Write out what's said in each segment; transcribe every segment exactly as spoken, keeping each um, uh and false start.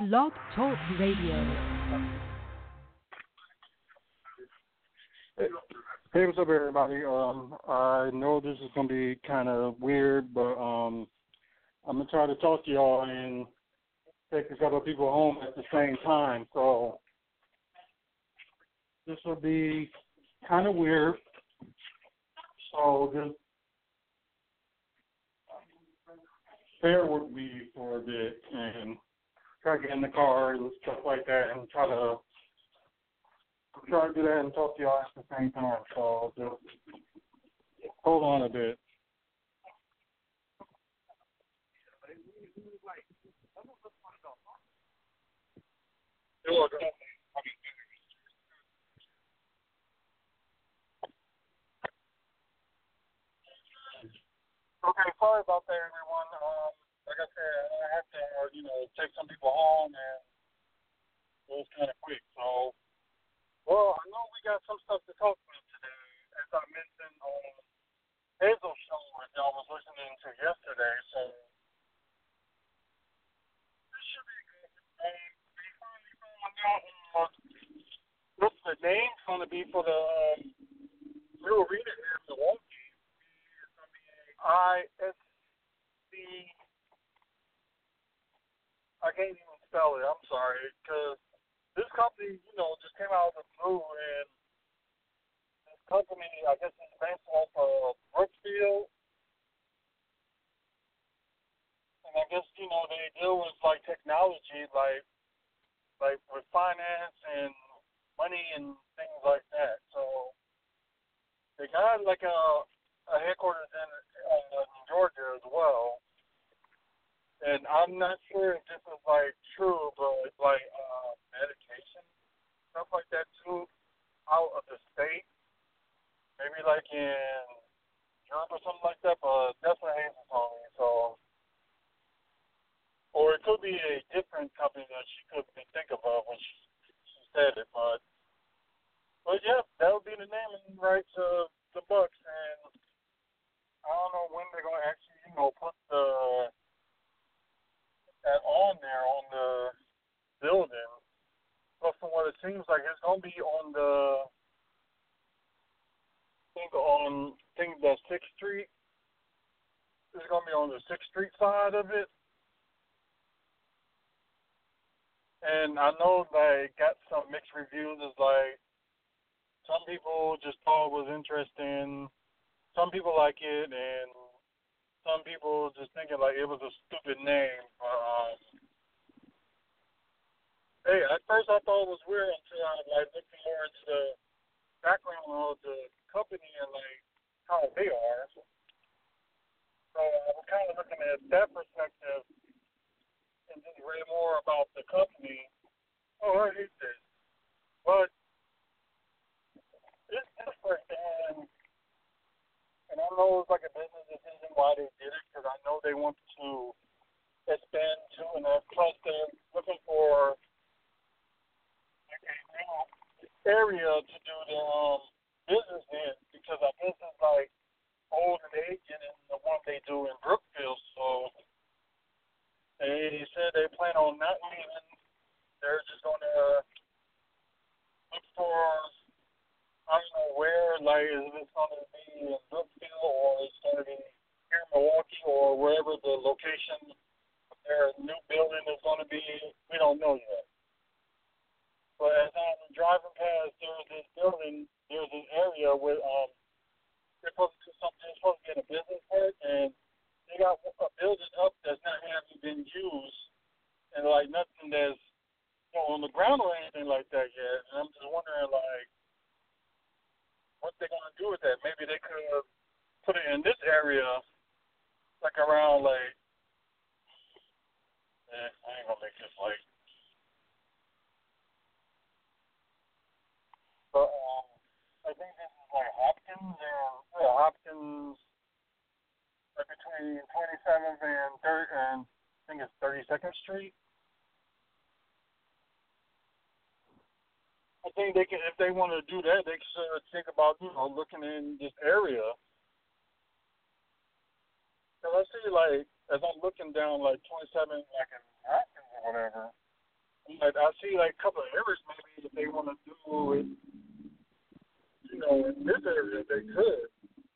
Blog Talk Radio. Hey, what's up, everybody? Um, I know this is going to be kind of weird, but um, I'm going to try to talk to y'all and take a couple of people home at the same time. So this will be kind of weird. So just bear with me for a bit and try to get in the car and stuff like that and try to try to do that and talk to y'all at the same time. So just hold on a bit. You're welcome. Okay, sorry about that, everyone. Um, like I said, I have to, uh, you know, take some people home, and it was kind of quick. So, well, I know we got some stuff to talk about today, as I mentioned on Hazel's show that y'all was listening to yesterday. So, this should be good. Um, we finally found out uh, what the name's going to be for the um, new arena here in Milwaukee. It's going to be I S C. I can't even spell it. I'm sorry, because this company, you know, just came out of the blue, and this company, I guess it's based off of Brookfield, and I guess, you know, they deal with, like, technology, like, like with finance and money and things like that. So they got, like, a, a headquarters in uh, Georgia as well. And I'm not sure if this is, like, true, but it's, like, uh, medication, stuff like that, too, out of the state. Maybe, like, in Europe or something like that, but that's what Hazel told me. So, or it could be a different company that she couldn't think of uh, when she, she said it. But, but, yeah, that would be the naming rights of the Bucks. And I don't know when they're going to actually, you know, put the that on there on the building. But from what it seems like, it's going to be on the, I think on, I think the sixth Street. It's going to be on the sixth Street side of it. And I know they got some mixed reviews. It's like, some people just thought it was interesting. Some people like it, and some people just thinking like it was a stupid name. But, um, hey, at first I thought it was weird until I like looked more into the background of the company and like how they are. So I was kind of looking at that perspective and just read more about the company. Oh, I hate this, but it's different, and and I know it's like a business decision why they did it, because I know they want to expand too, and that plus they're looking for like a new area to do the um, business in, because I guess it's like old and aging and the one they do in Brookfield. So they said they plan on not leaving. They're just going to look for, I don't know where, like, is it going to be in Brookfield or is it going to be here in Milwaukee or wherever the location of their new building is going to be? We don't know yet. But as I'm driving past, there's this building, there's this area where um, they're supposed to do something, they're supposed to get a business park, and they got a building up that's not having been used, and like nothing that's, you know, on the ground or anything like that yet. And I'm just wondering, like, what they're going to do with that. Maybe they could put it in this area, like around, like, eh, I ain't going to make this like, but um, I think this is like Hopkins, and yeah, Hopkins, like between twenty-seventh and third, and I think it's thirty-second Street. I think they can, if they want to do that, they should think about, you know, looking in this area. Because I see, like, as I'm looking down, like, twenty-seven, like, in Athens or whatever, But I see like a couple of areas maybe if they want to do it, you know, in this area they could,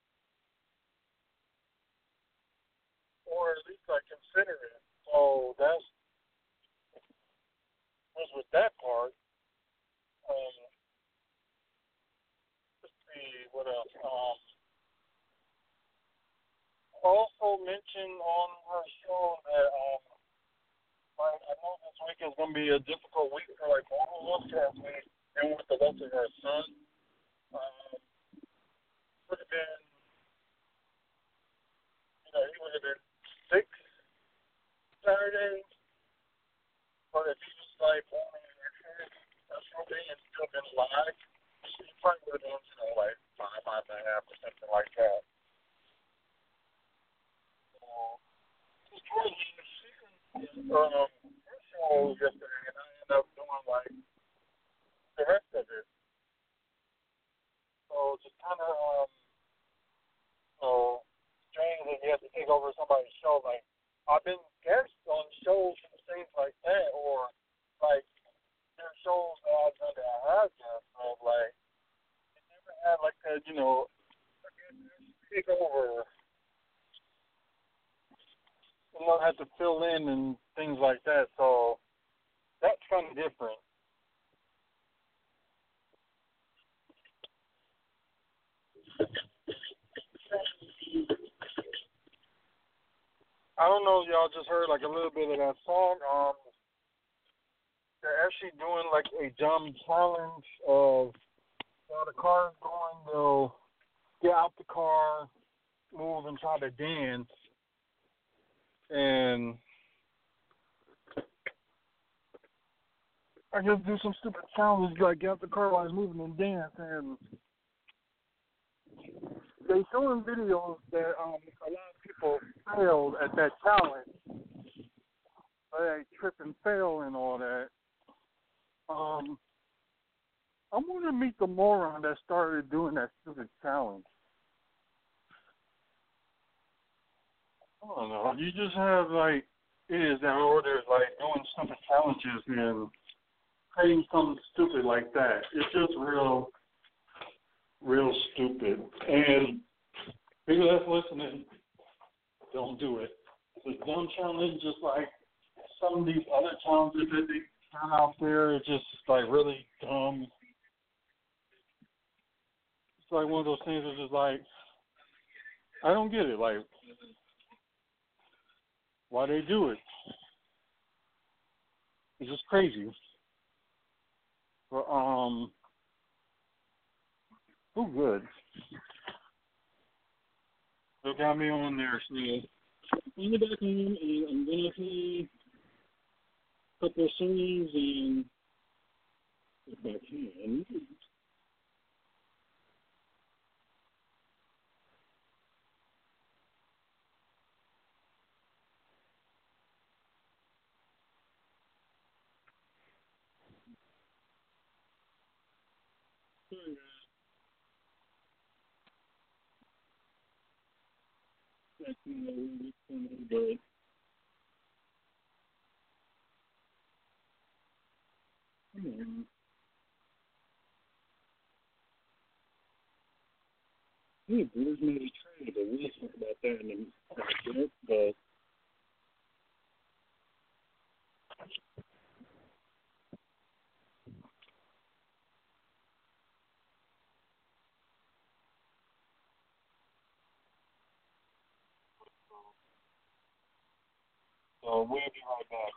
or at least like consider it. So that's was with that part. Um, let's see what else. Um, also mentioned on her show that um, I, I know this week is going to be a difficult week for like both of us as we deal with the loss of her son. Um, would have been, you know, he would have been six Saturday, but if he was like born in your head, that's something and still been alive, he probably would have been, you know, like five, five and a half or something like that. So, just um, her show yesterday, and I ended up doing like the rest of it. So just kind of, um, you know, strange that you have to take over somebody's show. Like, I've been guest on shows and things like that, or like there are shows that I've done that I have guests, but like, they never had like a, you know, take over, you know, have to fill in and things like that. So that's kind of different. I don't know if y'all just heard like a little bit of that song. Um, they're actually doing like a jump challenge of while the car's going, they'll get out the car, move, and try to dance. And I guess do some stupid challenges like get out the car while it's moving and dance. And they showing videos that um, a lot of people failed at that challenge. They trip and fail and all that. Um, I want to meet the moron that started doing that stupid challenge. I don't know. You just have like idiots that are there like doing stupid challenges and saying something stupid like that. It's just real, real stupid. And people that's listening, don't do it. It's a dumb challenge, just like some of these other challenges that they got out there. It's just like really dumb. It's like one of those things that's just like, I don't get it. Like, why they do it? It's just crazy. But, um, oh, good. They got me on there, so I'm back on, and I'm gonna play a couple of songs, and if I can. But come on. Yeah, Bruce made a trade, but we'll talk about that in a minute. But so we'll be right back.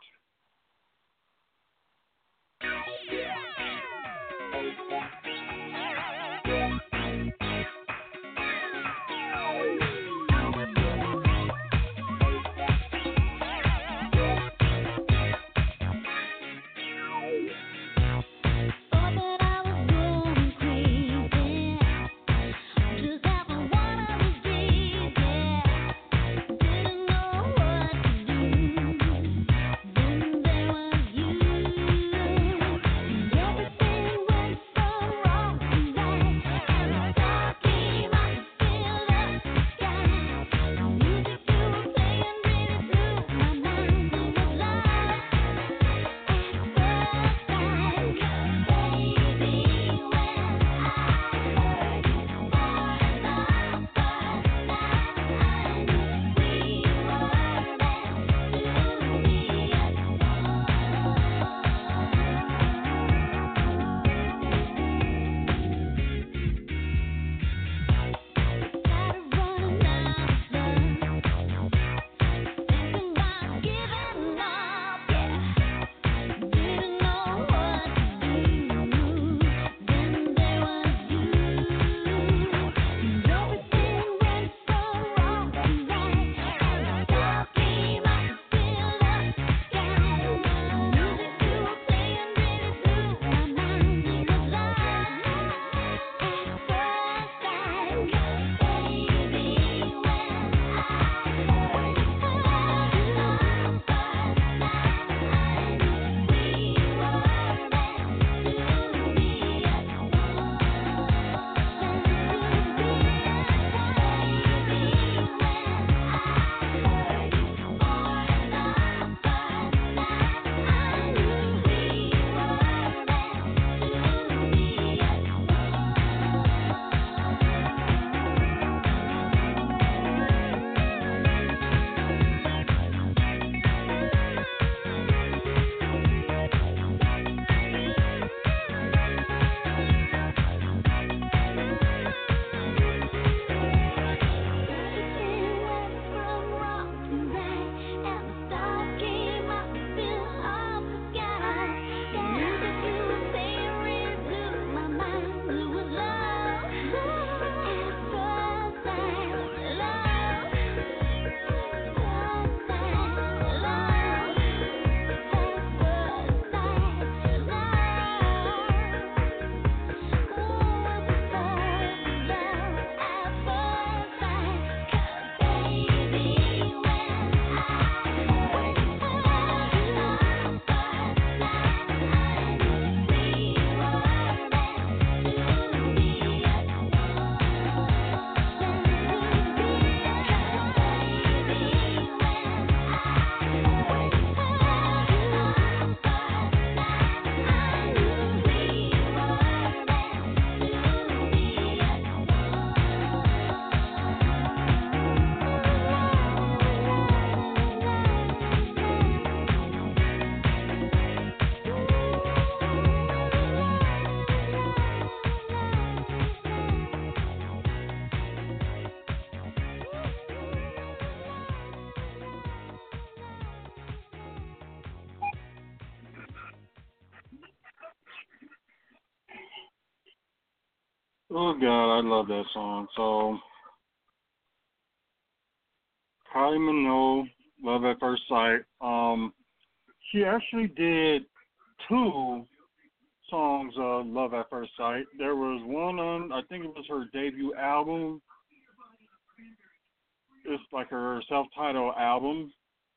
Didn't know what to do. Oh God, I love that song. So Kylie Minogue, Love at First Sight. Um, she actually did two songs of Love at First Sight. There was one on, I think it was her debut album. It's like her self-titled album.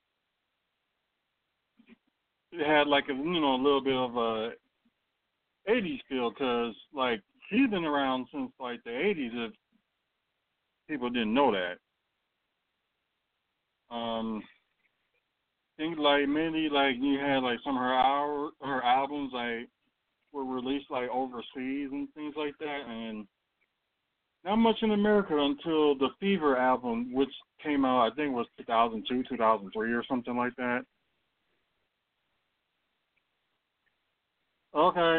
It had like a, you know, a little bit of a eighties feel, because like she's been around since like the eighties. If people didn't know that, um, I think like mainly like you had like some of her our her albums like were released like overseas and things like that, and not much in America until the Fever album, which came out I think it was two thousand two, two thousand three, or something like that. Okay,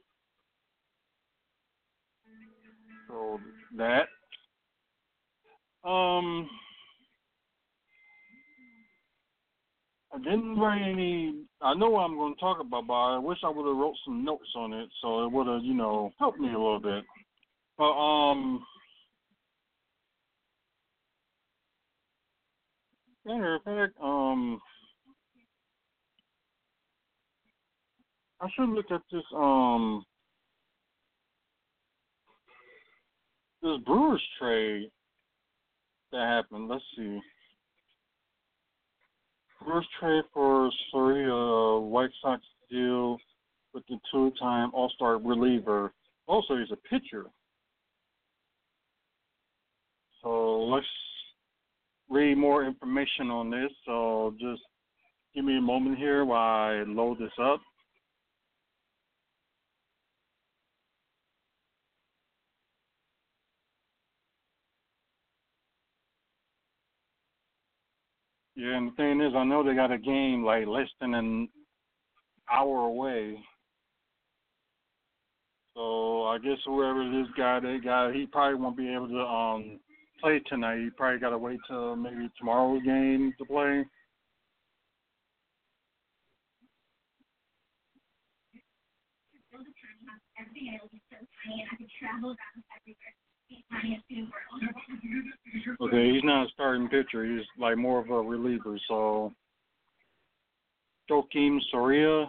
so that. Um, I didn't write any. I know what I'm going to talk about, but I wish I would have wrote some notes on it, so it would have, you know, helped me a little bit. But um, matter of fact, um, I should look at this um this Brewers trade that happened. Let's see. Brewers trade for Soria, White Sox deal with the two-time All-Star reliever. Also, he's a pitcher. So let's read more information on this. So just give me a moment here while I load this up. Yeah, and the thing is, I know they got a game like less than an hour away. So I guess whoever this guy they got, he probably won't be able to um play tonight. He probably got to wait till maybe tomorrow's game to play. Okay, he's not a starting pitcher. He's like more of a reliever. So Joakim Soria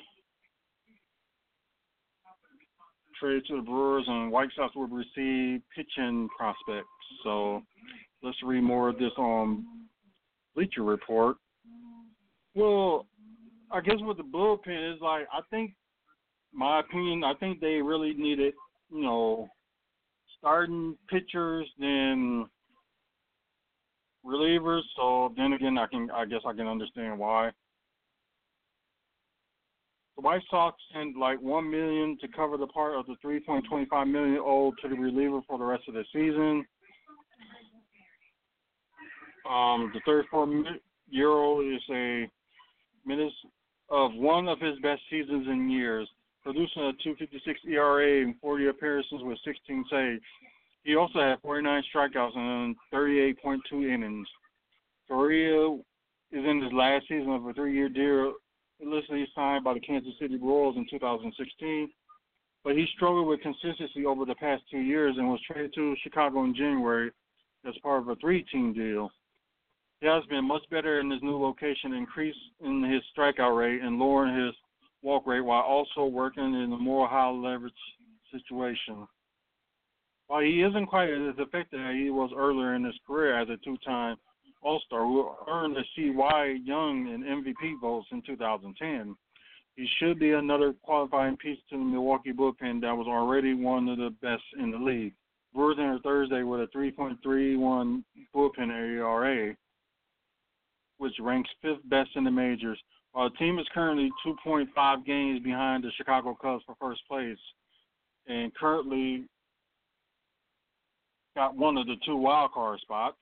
traded to the Brewers, and White Sox will receive pitching prospects. So let's read more of this on Bleacher Report. Well, I guess with the bullpen is like I think, my opinion, I think they really needed, you know, starting pitchers than relievers. So then again, I can I guess I can understand why. The White Sox sent like one million to cover the part of the three point two five million owed to the reliever for the rest of the season. Um, the thirty-four-year-old is a minutes of one of his best seasons in years, producing a two fifty-six E R A and forty appearances with sixteen saves. He also had forty-nine strikeouts and thirty-eight point two innings. Correa is in his last season of a three-year deal, illicitly signed by the Kansas City Royals in two thousand sixteen, but he struggled with consistency over the past two years and was traded to Chicago in January as part of a three-team deal. He has been much better in his new location, increase in his strikeout rate and lowering his walk rate while also working in a more high-leverage situation. While he isn't quite as effective as he was earlier in his career as a two-time All-Star, who earned the C Y Young and M V P votes in two thousand ten, he should be another qualifying piece to the Milwaukee bullpen that was already one of the best in the league. Brewers entered Thursday with a three point three one bullpen E R A, which ranks fifth best in the majors, while the team is currently two point five games behind the Chicago Cubs for first place, and currently got one of the two wild card spots.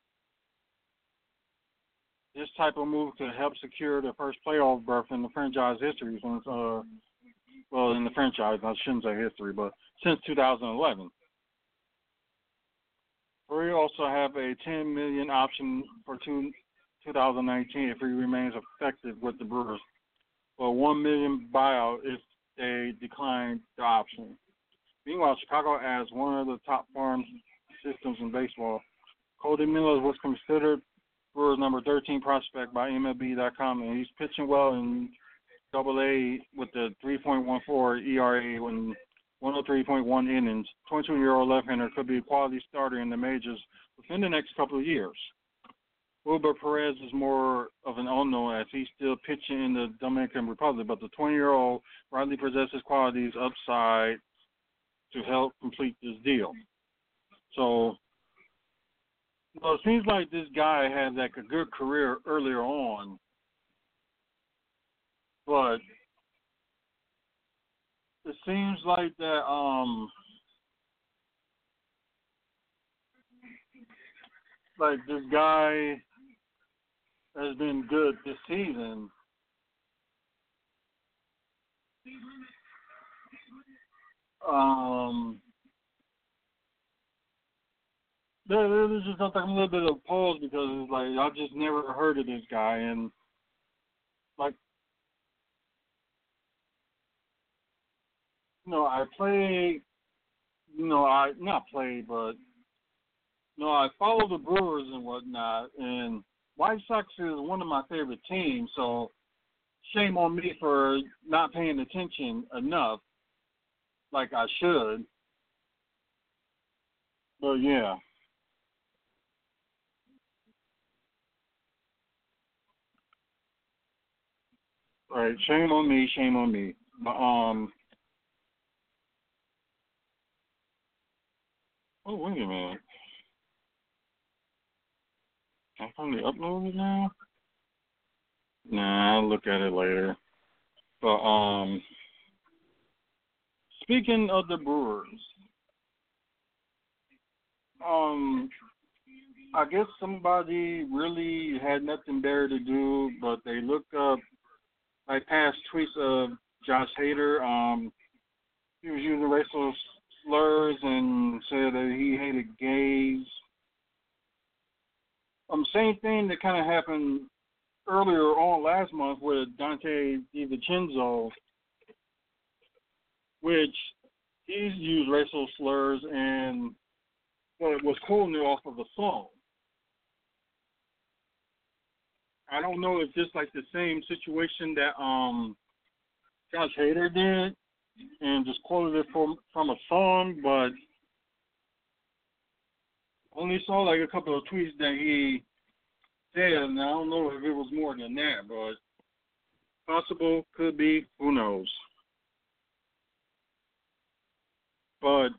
This type of move could help secure the first playoff berth in the franchise history since, uh, well, in the franchise, I shouldn't say history, but since two thousand eleven. We also have a ten million dollars option for two, 2019 if he remains effective with the Brewers, or one million dollars buyout if they decline the option. Meanwhile, Chicago has one of the top farm systems in baseball. Cody Miller was considered for number thirteen prospect by M L B dot com, and he's pitching well in Double A with the three point one four E R A when one oh three point one innings. twenty-two-year-old left-hander could be a quality starter in the majors within the next couple of years. Wilber Perez is more of an unknown as he's still pitching in the Dominican Republic, but the twenty-year-old rightly possesses qualities upside to help complete this deal. So, well, it seems like this guy had like a good career earlier on, but it seems like that um like this guy has been good this season. Um, there, there's just like a little bit of pause because it's like I've just never heard of this guy, and like you know I play, you know I not play, but you know I follow the Brewers and whatnot, and White Sox is one of my favorite teams, so shame on me for not paying attention enough like I should. But yeah. All right, shame on me, shame on me. But um oh wait a minute. Can I finally upload it now? Nah, I'll look at it later. But um speaking of the Brewers, um I guess somebody really had nothing better to do, but they looked up like past tweets of Josh Hader. Um, he was using racial slurs and said that he hated gays. Um, same thing that kind of happened earlier on last month with Dante DiVincenzo, which he's used racial slurs and well, it was quoting it off of a song. I don't know if it's like the same situation that um Josh Hader did and just quoted it from from a song, but only saw like a couple of tweets that he said, and I don't know if it was more than that, but possible, could be, who knows. But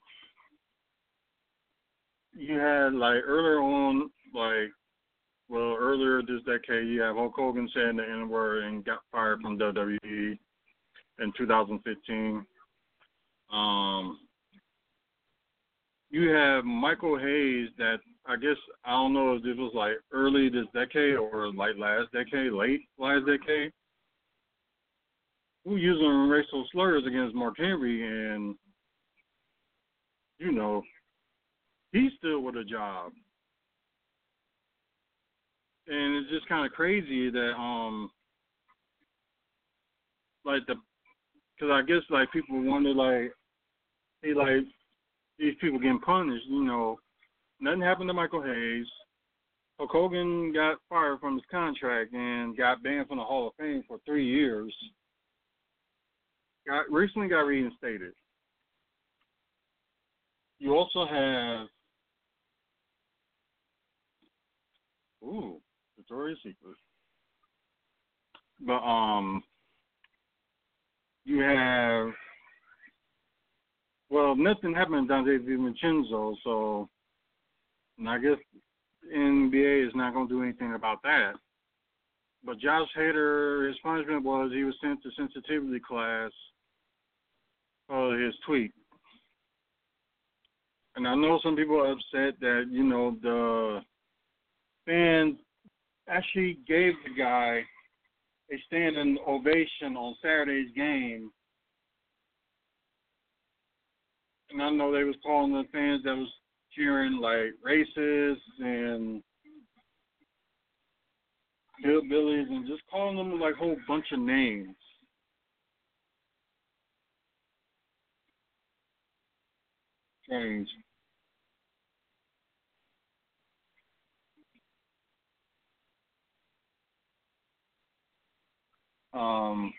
you had like earlier on, like well earlier this decade, you have Hulk Hogan saying the N word and got fired from W W E in two thousand fifteen. Um, you have Michael Hayes that I guess I don't know if this was like early this decade or like last decade, late last decade, who using racial slurs against Mark Henry, and you know he's still with a job, and it's just kind of crazy that um like the because I guess like people wonder like hey like these people getting punished, you know. Nothing happened to Michael Hayes. Hulk Hogan got fired from his contract and got banned from the Hall of Fame for three years. Got recently got reinstated. You also have ooh, Victoria's Secret. But um you have well, nothing happened to Dante DiVincenzo, so and I guess N B A is not going to do anything about that. But Josh Hader, his punishment was he was sent to sensitivity class for his tweet. And I know some people are upset that, you know, the fans actually gave the guy a standing ovation on Saturday's game. And I know they was calling the fans that was cheering like racist and hillbillies and just calling them like a whole bunch of names. strange. Um,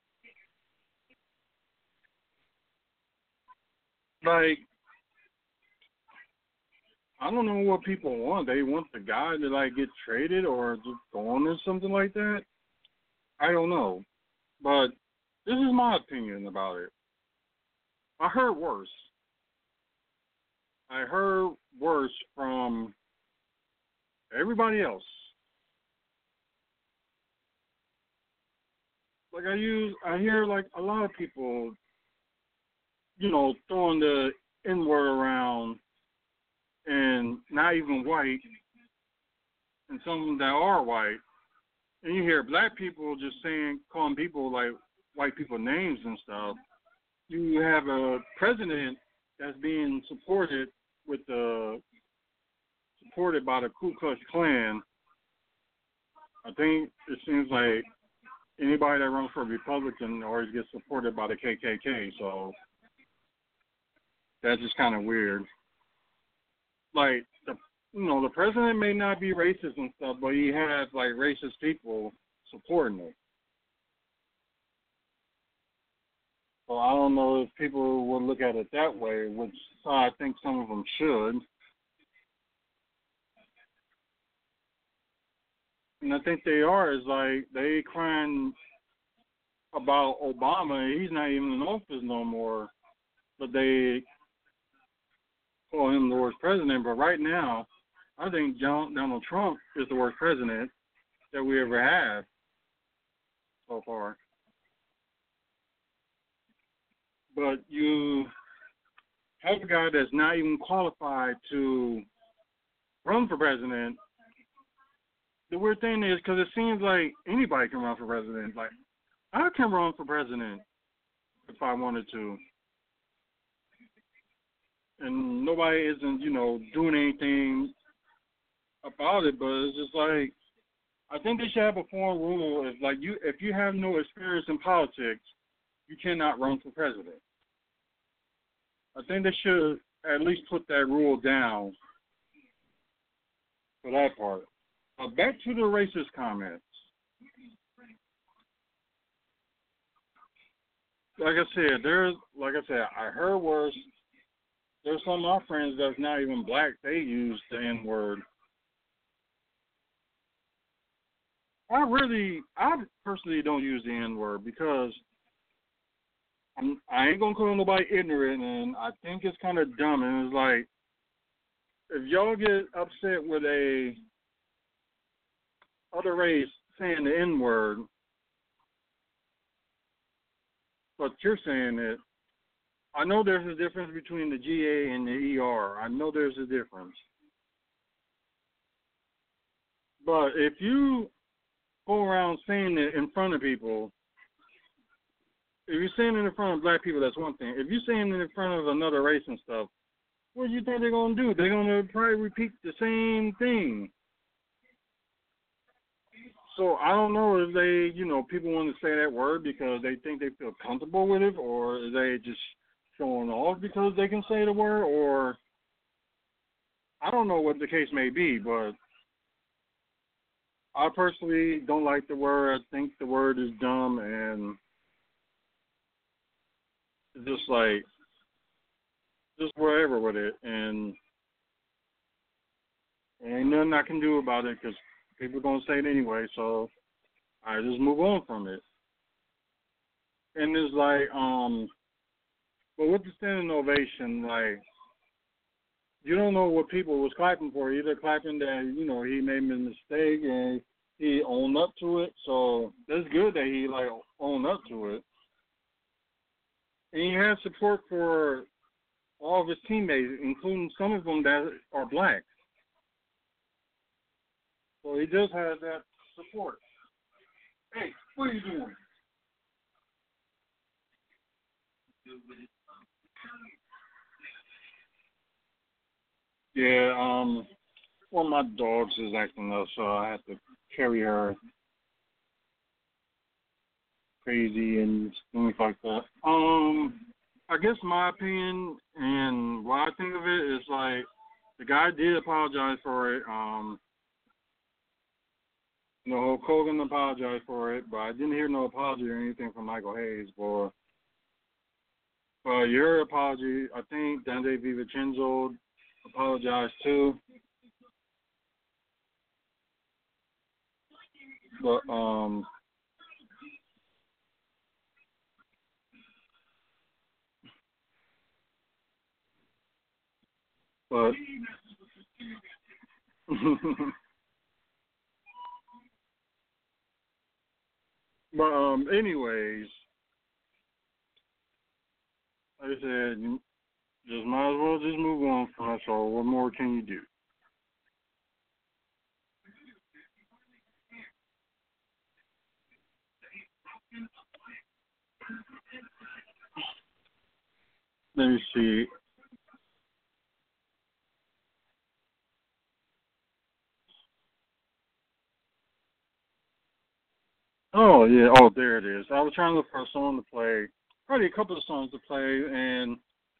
like, I don't know what people want. They want the guy to, like, get traded or just gone or something like that. I don't know. But this is my opinion about it. I heard worse. I heard worse from everybody else. Like I use, I hear like a lot of people, you know, throwing the N word around, and not even white, and some that are white, and you hear black people just saying, calling people like white people names and stuff. You have a president that's being supported with the supported by the Ku Klux Klan. I think it seems like anybody that runs for Republican always gets supported by the K K K, so that's just kind of weird. Like, the, you know, the president may not be racist and stuff, but he has, like, racist people supporting it. So I don't know if people would look at it that way, which I think some of them should. And I think they are, is like, they crying about Obama. He's not even in office no more, but they call him the worst president. But right now, I think John, Donald Trump is the worst president that we ever have so far. But you have a guy that's not even qualified to run for president. The weird thing is, because it seems like anybody can run for president. Like, I can run for president if I wanted to. And nobody isn't, you know, doing anything about it, but it's just like, I think they should have a foreign rule. If, like, you, if you have no experience in politics, you cannot run for president. I think they should at least put that rule down for that part. Uh, back to the racist comments. Like I said, there's, like I said, I heard worse. There's some of my friends that's not even black. They use the N word. I really, I personally don't use the N word because I'm, I ain't gonna call nobody ignorant, and I think it's kind of dumb. And it's like, if y'all get upset with a other race saying the N word, but you're saying it, I know there's a difference between the G A and the E R. I know there's a difference. But if you go around saying it in front of people, if you're saying it in front of black people, that's one thing. If you're saying it in front of another race and stuff, what do you think they're going to do? They're going to probably repeat the same thing. So I don't know if they, you know, people want to say that word because they think they feel comfortable with it, or are they just showing off because they can say the word, or I don't know what the case may be, but I personally don't like the word. I think the word is dumb, and just like, just wherever with it, and ain't nothing I can do about it because people are going to say it anyway, so I just move on from it. And it's like, um, but with the standing ovation, like, you don't know what people was clapping for. Either clapping that, you know, he made a mistake and he owned up to it, so that's good that he, like, owned up to it. And he has support for all of his teammates, including some of them that are black. So he does have that support. Hey, what are you doing? Yeah, um, one of my dogs is acting up, so I have to carry her crazy and things like that. Um, I guess my opinion and what I think of it is like the guy did apologize for it. Um, you know, Hulk Hogan apologized for it, but I didn't hear no apology or anything from Michael Hayes. But uh, your apology, I think Dante DiVincenzo apologized too. But um, but but um, anyways, like I said, you just might as well just move on from that. So what more can you do? Let me see. Oh yeah, oh there it is. I was trying to look for a song to play, probably a couple of songs to play, and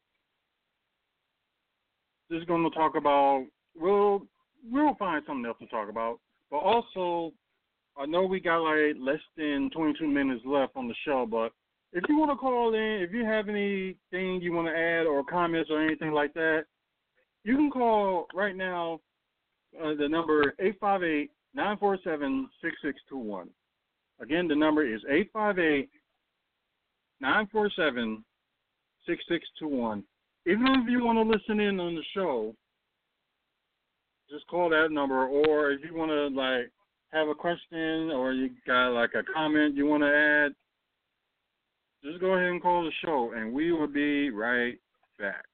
just going to talk about. We'll we'll find something else to talk about, but also I know we got like less than twenty-two minutes left on the show, but if you want to call in, if you have anything you want to add or comments or anything like that, you can call right now. Uh, the number eight five eight, nine four seven, six six two one. Again, the number is eight five eight, nine four seven, six six two one. Even if you want to listen in on the show, just call that number. Or if you want to like have a question or you got like a comment you want to add, just go ahead and call the show, and we will be right back.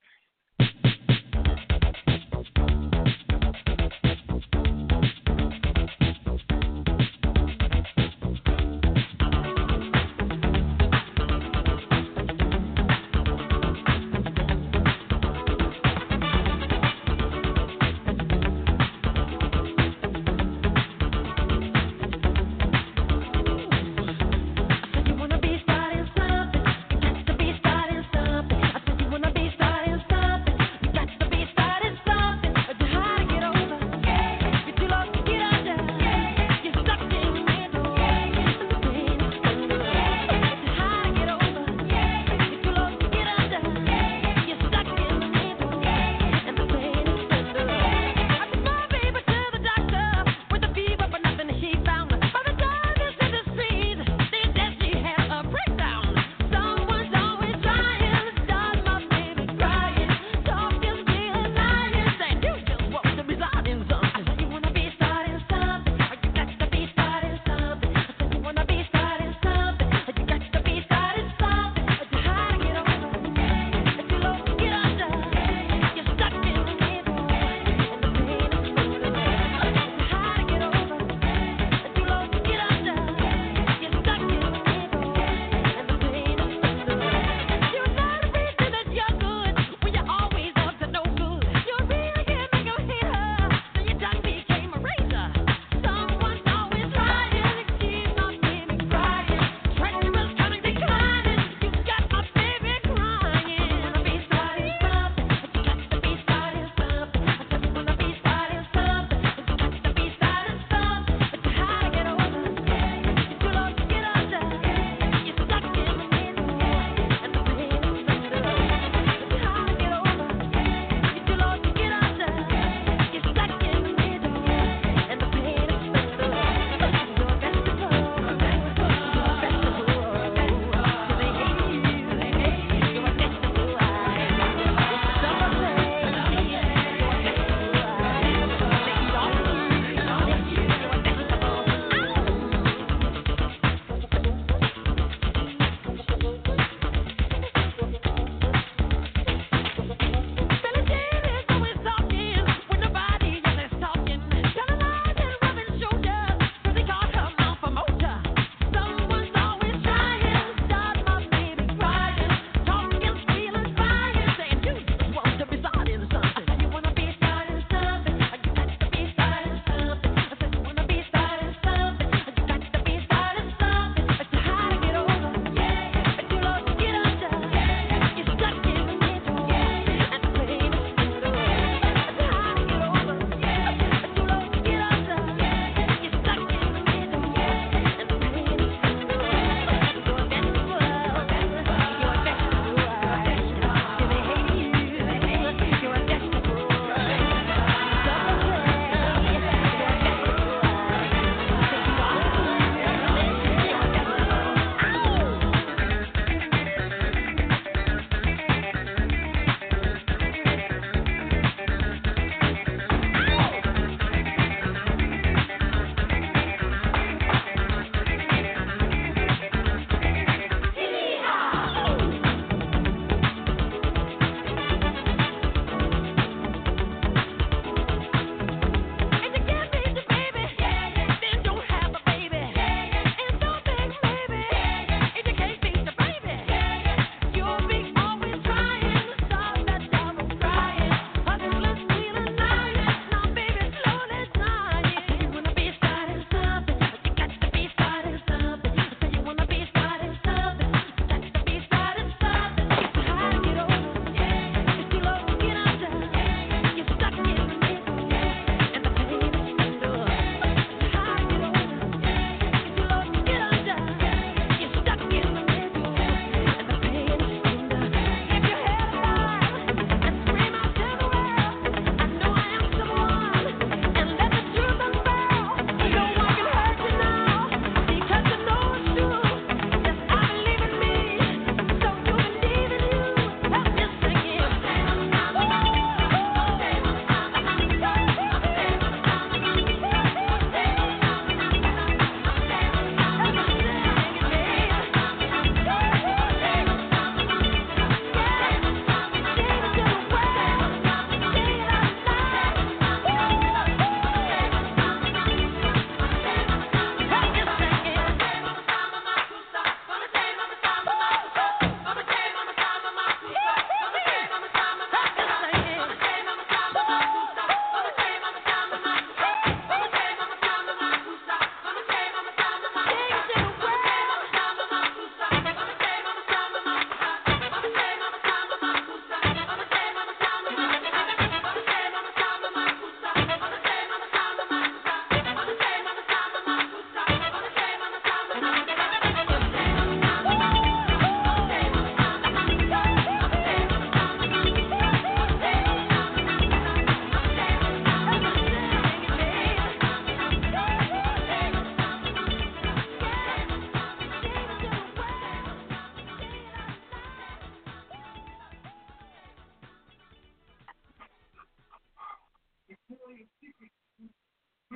Starting something. I said you wanna be starting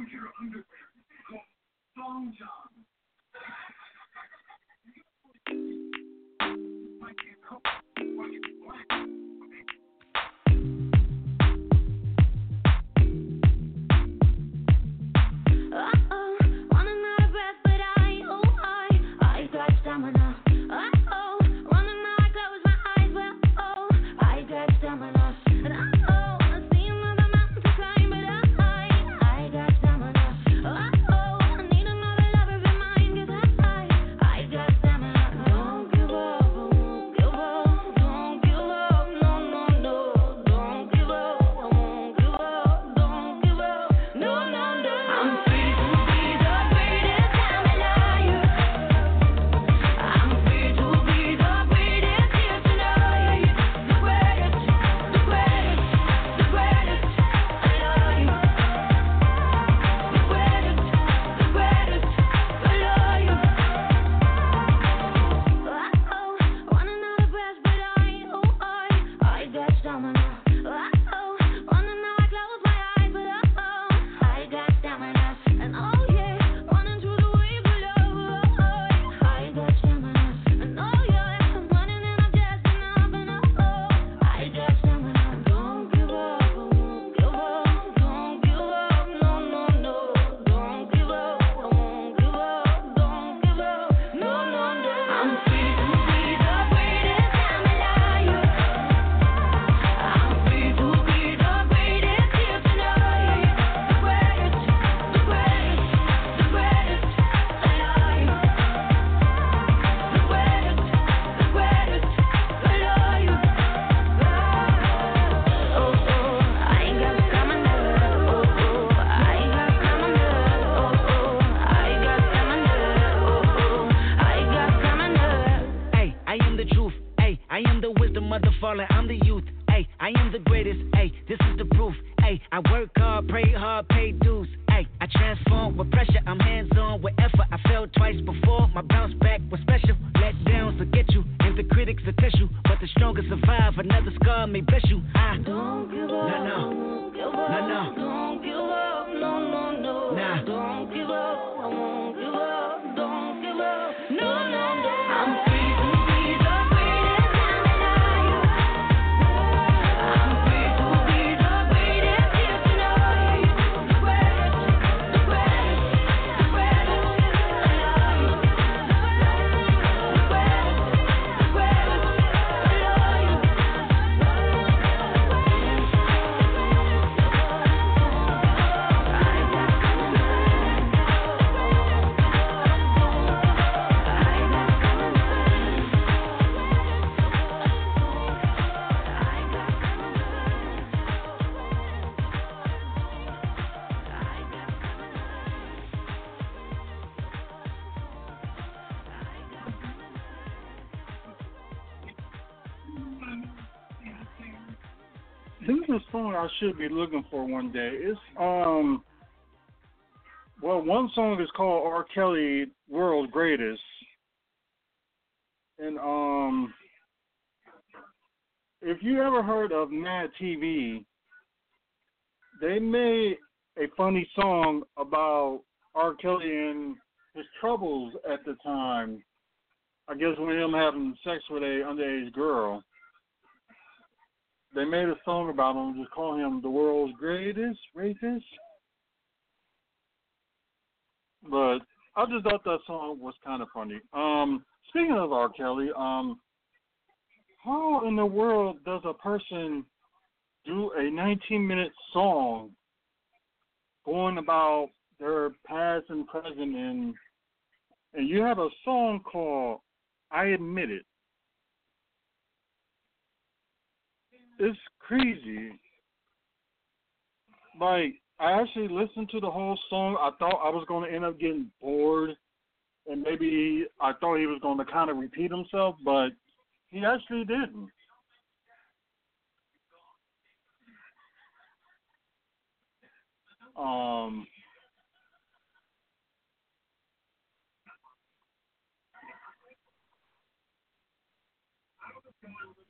This is a song I should be looking for one day. It's um, well, one song is called R. Kelly, World's Greatest, and um, if you ever heard of Mad T V, they made a funny song about R. Kelly and his troubles at the time. I guess with him having sex with a underage girl. They made a song about him, just call him the world's greatest rapist. But I just thought that song was kind of funny. Um, speaking of R. Kelly, um, how in the world does a person do a nineteen-minute song going about their past and present, and and you have a song called "I Admit It"? It's crazy. Like, I actually listened to the whole song. I thought I was going to end up getting bored, and maybe I thought he was going to kind of repeat himself, but he actually didn't. Um,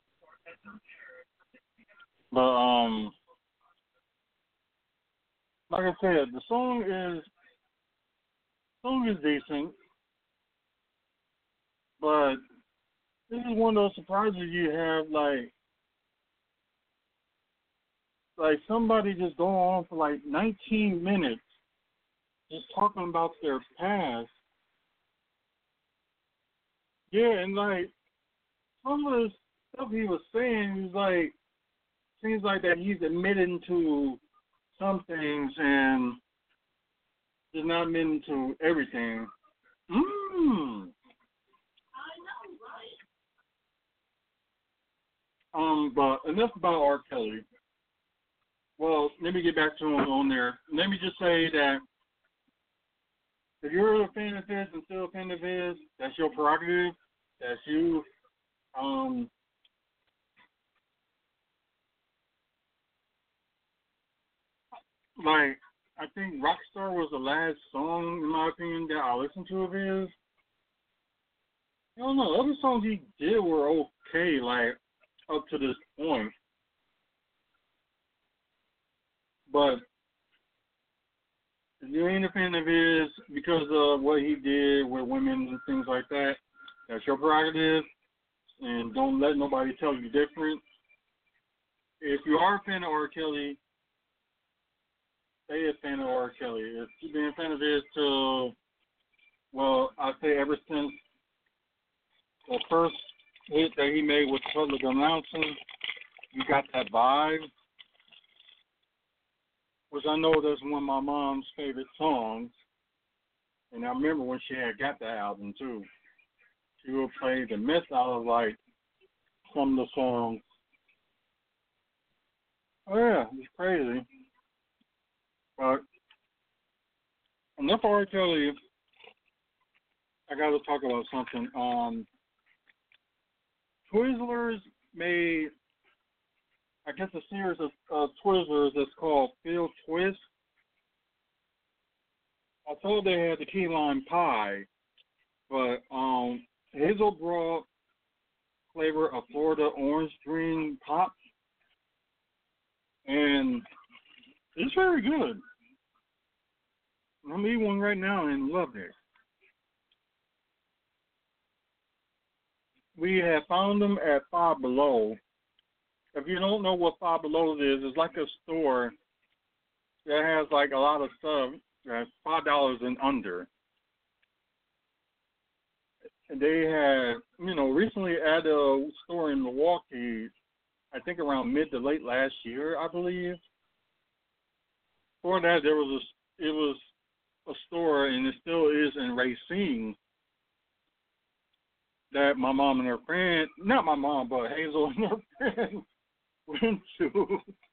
but um, like I said, the song is song is decent, but this is one of those surprises you have, like like somebody just going on for like nineteen minutes, just talking about their past. Yeah, and like some of the stuff he was saying is like seems like that he's admitting to some things and just not admitting to everything. Mmm. Um, but enough about R. Kelly. Well, let me get back to him on there. Let me just say that if you're a fan of his and still a fan of his, that's your prerogative. That's you. Um, like, I think Rockstar was the last song, in my opinion, that I listened to of his. I don't know. Other songs he did were okay, like, up to this point. But if you ain't a fan of his because of what he did with women and things like that, that's your prerogative. And don't let nobody tell you different. If you are a fan of R. Kelly, stay a fan of R. Kelly. If you've been a fan of his till, well, I'd say ever since the first hit that he made with Public Announcing, you got that vibe, which I know that's one of my mom's favorite songs. And I remember when she had got that album, too. She would play the mess out of, like, some of the songs. Oh, yeah, it's crazy. But enough R. Kelly. I got to talk about something. Um, Twizzlers made, I guess, a series of uh, Twizzlers that's called Phil Twist. I thought they had the key lime pie, but um, Hazel brought flavor of Florida orange green pop, and it's very good. I'm eating one right now and love it. We have found them at Five Below. If you don't know what Five Below is, it's like a store that has like a lot of stuff that's five dollars and under. And they had, you know, recently at a store in Milwaukee, I think around mid to late last year, I believe. Before that, there was a, it was a store, and it still is in Racine, that my mom and her friend, not my mom, but Hazel and her friend went to.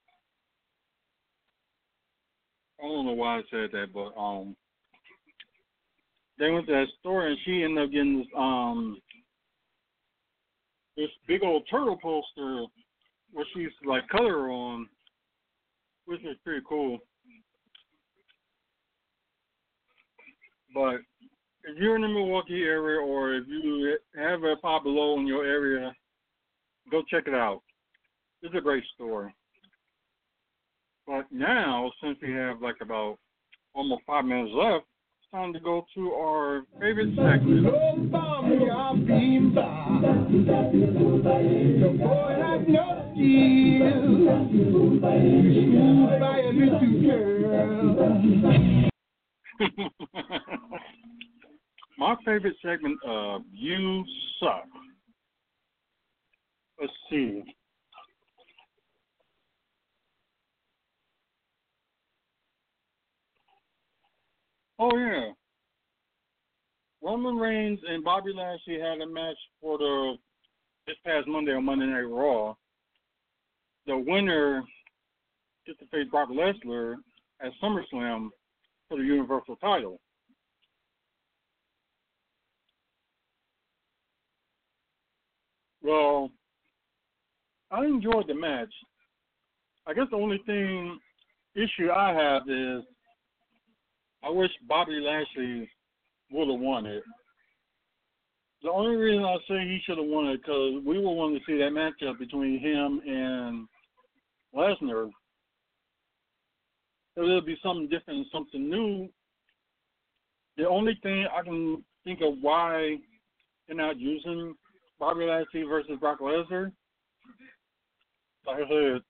I don't know why I said that, but um, they went to that store, and she ended up getting this um this big old turtle poster where she used to like color on, which is pretty cool. But if you're in the Milwaukee area, or if you have a Five Below in your area, go check it out. It's a great store. But now, since we have like about almost five minutes left, it's time to go to our favorite segment. My favorite segment of You Suck. Let's see. Oh, yeah. Roman Reigns and Bobby Lashley had a match for the this past Monday on Monday Night Raw. The winner gets to face Brock Lesnar at SummerSlam for the Universal title. Well, I enjoyed the match. I guess the only thing issue I have is I wish Bobby Lashley would have won it. The only reason I say he should have won it because we were wanting to see that matchup between him and Lesnar. it'll be something different and something new. The only thing I can think of why they're not using Bobby Lashley versus Brock Lesnar, like I said,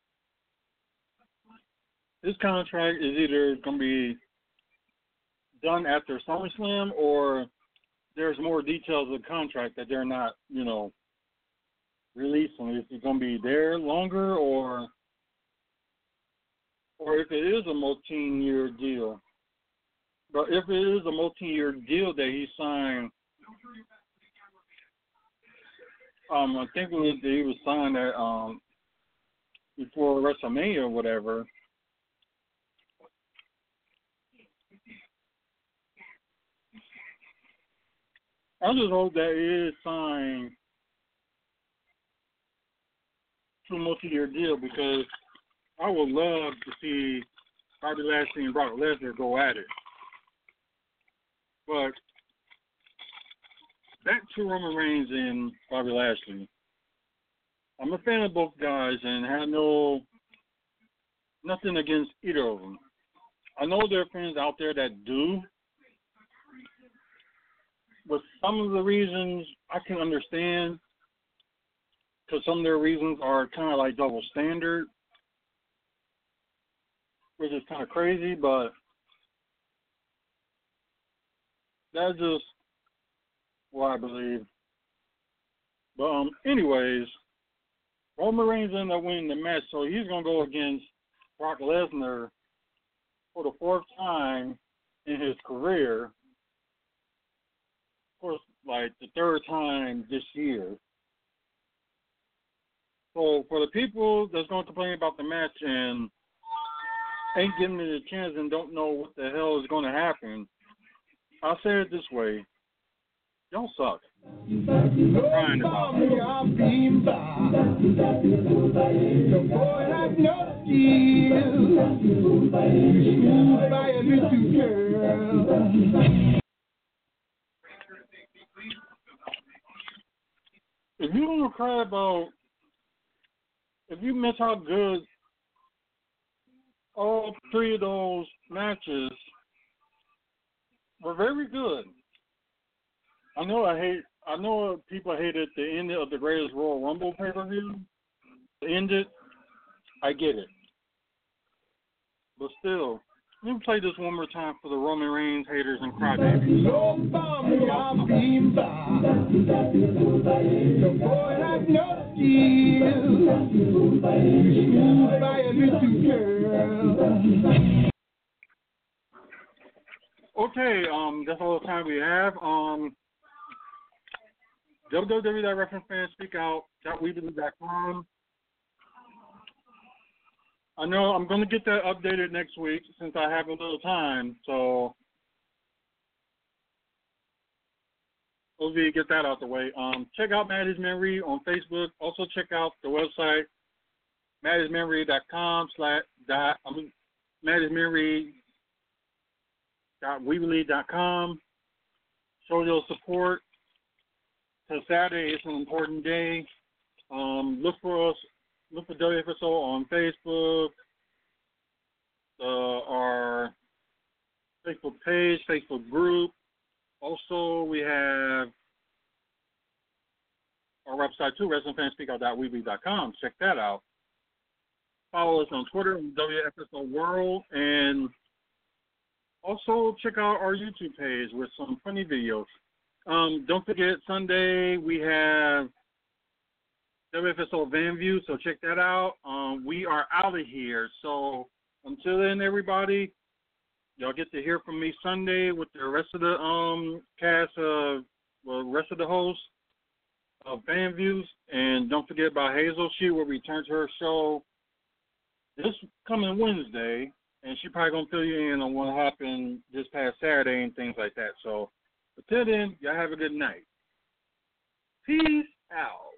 this contract is either going to be done after SummerSlam or there's more details of the contract that they're not, you know, releasing. If it's going to be there longer or or if it is a multi-year deal. But if it is a multi-year deal that he signed, um, I think it was, he was signed at, um, before WrestleMania or whatever. I just hope that it is signed to a multi-year deal because I would love to see Bobby Lashley and Brock Lesnar go at it. But back to Roman Reigns and Bobby Lashley. I'm a fan of both guys and have no nothing against either of them. I know there are fans out there that do. But some of the reasons I can understand, because some of their reasons are kind of like double standard, which is kind of crazy, but that's just what I believe. But um, anyways, Roman Reigns ended up winning the match, so he's going to go against Brock Lesnar for the fourth time in his career. Of course, like the third time this year. So for the people that's going to complain about the match and ain't giving it a chance and don't know what the hell is going to happen, I'll say it this way. Y'all suck. I'm crying about it. If you want to cry about, if you miss how good all three of those matches were very good. I know I hate, I know people hated the end of the Greatest Royal Rumble pay-per-view. To end it, I get it. But still, let me play this one more time for the Roman Reigns haters and crybabies. Okay, um, that's all the time we have. Um, w w w dot wrestling fans speak out dot weebly dot com. I know I'm going to get that updated next week since I have a little time, so hopefully get that out the way. Um, check out Maddie's Memory on Facebook. Also check out the website, maddie's memory dot com slash dot, I mean, maddie's memory dot weebly dot com. Show your support. Because Saturday is an important day. Um, look for us. Look for W F S O on Facebook, uh, our Facebook page, Facebook group. Also, we have our website too, wrestling fans speak out dot weebly dot com. Check that out. Follow us on Twitter, W F S O World, and also check out our YouTube page with some funny videos. Um, don't forget, Sunday we have W F S O Van View, so check that out. Um, we are out of here. So until then, everybody, y'all get to hear from me Sunday with the rest of the um, cast, uh, well, rest of the hosts of Van Views. And don't forget about Hazel. She will return to her show this coming Wednesday, and she probably going to fill you in on what happened this past Saturday and things like that. So until then, y'all have a good night. Peace out.